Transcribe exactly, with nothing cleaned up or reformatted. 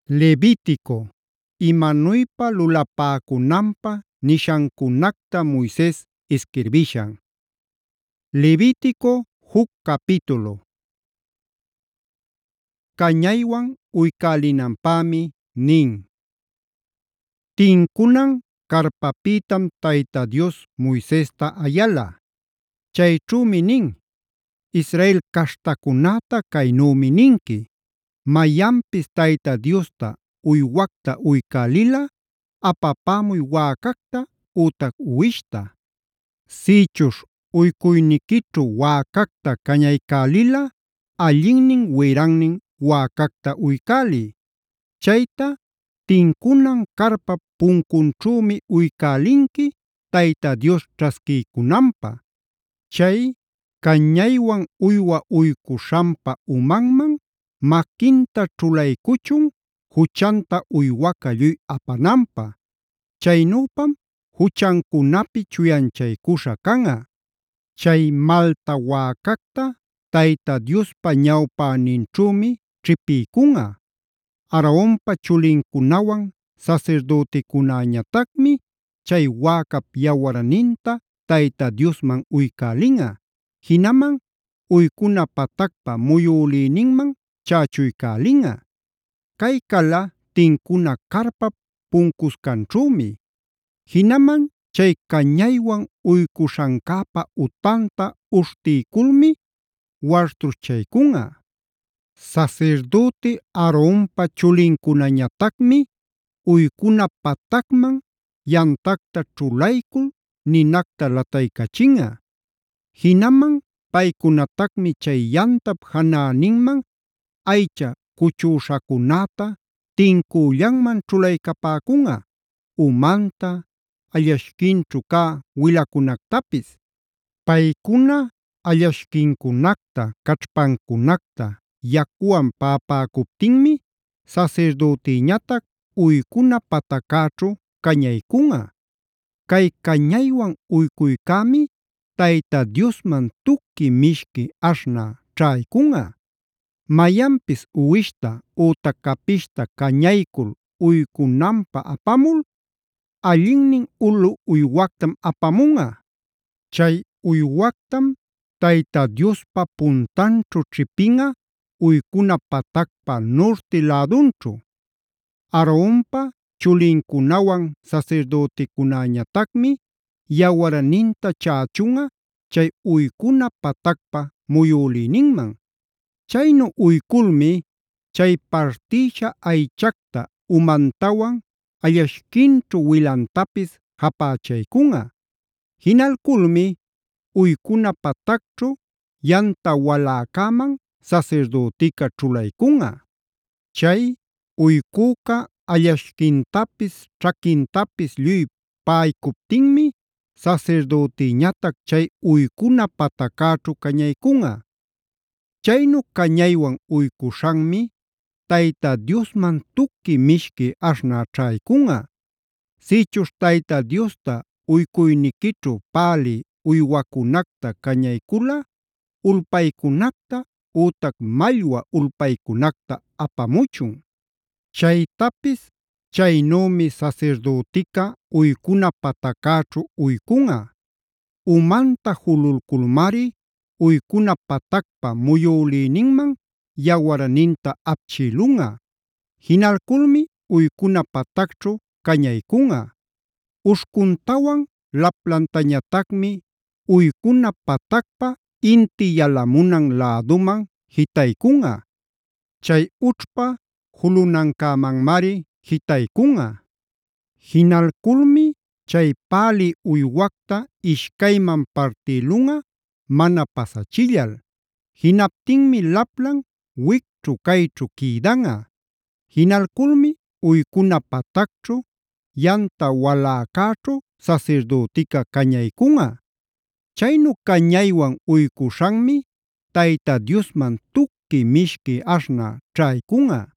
Levítico, imanuypa lulapäkunanpä nishancunacta Moises isquirbishan. Levítico huk capítulo. Cañaywan uycälinanpämi nin. Tinkunan carpapitam Tayta Dios Moisesta ayala. Chayćhümi nin: Israel caśhtacunäta caynümi ninqui: mayanpis Tayta Diosta uywacta uycälila apapämuy wäcacta ütac uwishta. Sïchuśh uykuyniquićhu wäcacta cañaycälila allinnin wirannin wäcacta uycäliy. Chayta tinkunan carpap puncunćhümi uycälinqui Tayta Dios ćhasquiycunanpä. Chay cañaywan uywa uycuśhanpa umanman maquinta ćhulaycuchun juchanta uywaca lluy apananpä. Chaynüpam juchancunapi chuyanchaycuśha canꞌa. Chay malta wäcacta Tayta Diospa ñawpäninćhümi ćhipiycunꞌa. Aaronpa chulincunawan sasirdüticunäñatacmi chay wäcap yawarninta Tayta Diosman uycälinꞌa, jinaman uycuna patacpa muyülïninman chächuycälinꞌa. Kay cala tincuna carpap puncuscanćhümi. Jinaman chay cañaywan uycuśhancäpa utanta uśhtiyculmi warstruschaycunꞌa. Sasirdüti Aaronpa chulincunañatacmi uycuna patacman yantacta ćhulaycul ninacta lataycachinꞌa. Jinaman paycunatacmi chay yantap janäninman aycha kuchüśhacunäta tincüllanman ćhulaycapäcunꞌa, umanta, allashquinćhu cä wilacunactapis. Paycuna allashquincunacta, caćhpancunacta yacuwan paꞌapäcuptinmi sasirdütiñatac uykuna patacäćhu cañaycunꞌa. Kay cañaywan uykuycämi Tayta Diosman tuqui mishqui aśhnä ćhaycunꞌa. Mayanpis uwishta ütac capishta cañaycul uycunanpä apamul allinnin ulu uywactam apamunꞌa. Chay uywactam Tayta Diospa puntanćhu ćhipinꞌa uycuna patacpa norti lädunćhu. Aaronpa chulincunawan sasirdüticunäñatacmi yawarninta chächunꞌa chay uycuna patacpa muyülïninman. Chaynu uyculmi chay partïsha aychacta umantawan allashquinćhu wilantapis japächaycunꞌa. Jinalculmi uycuna patacćhu yanta waläcäman sasirdütica ćhulaycunꞌa. Chay uyküca allashquintapis ćhaquintapis lluy paꞌaycuptinmi sasirdütiñatac chay uycuna patacäćhu cañaycunꞌa. Chaynu cañaywan uycuśhanmi Tayta Diosman tuqui mishqui aśhnä ćhaycunꞌa. Sïchuśh Tayta Diosta uykuyniquićhu pälï uywacunacta cañaycula ulpaycunacta ütac mallwa ulpaycunacta apamuchun. Chaytapis chaynümi sasirdütica uycuna patacäćhu uycunꞌa. Umanta jululculmari uycuna patacpa muyülïninman yawarninta apchïlunꞌa. Jinalculmi uycuna patacćhu cañaycunꞌa. Uśhcuntawan laplantañatacmi uycuna patacpa inti yalamunan läduman jitaycunꞌa. Chay ućhpa julunancämanmari jitaycunꞌa. Jinalculmi chay pälï uywacta ishcayman partïlunꞌa mana pasachillal. Jinaptinmi laplan wicćhu cayćhu quïdanꞌa. Jinalculmi uycuna patacćhu yanta waläcäćhu sasirdütica cañaycunꞌa. Chaynu cañaywan uycuśhanmi Tayta Diosman tuqui mishqui aśhnä ćhaycunꞌa.